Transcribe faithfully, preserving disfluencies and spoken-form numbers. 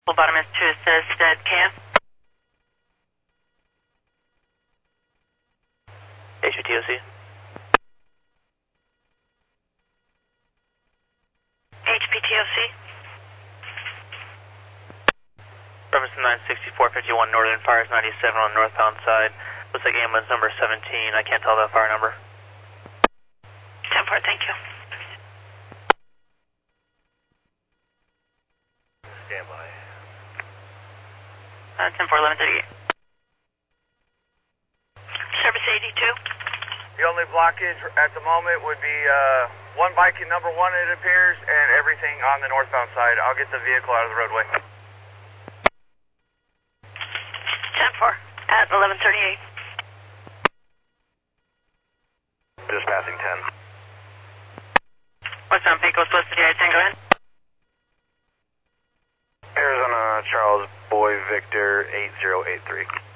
Phlebotomist to assist at K F. H P T O C. H P T O C. Reference nine sixty-four fifty-one Northern Fires ninety-seven on the northbound side. Looks like ambulance number seventeen. I can't tell that fire number. ten four, thank you. Standby. Uh, ten four, eleven thirty-eight. Service eighty-two. The only blockage at the moment would be uh, one bike in number one, it appears, and everything on the northbound side. I'll get the vehicle out of the roadway. ten four, at eleven thirty-eight. Just passing ten. What's on Pico, supposed to do? I Tango in. Arizona Charles Boy Victor eight zero eight three.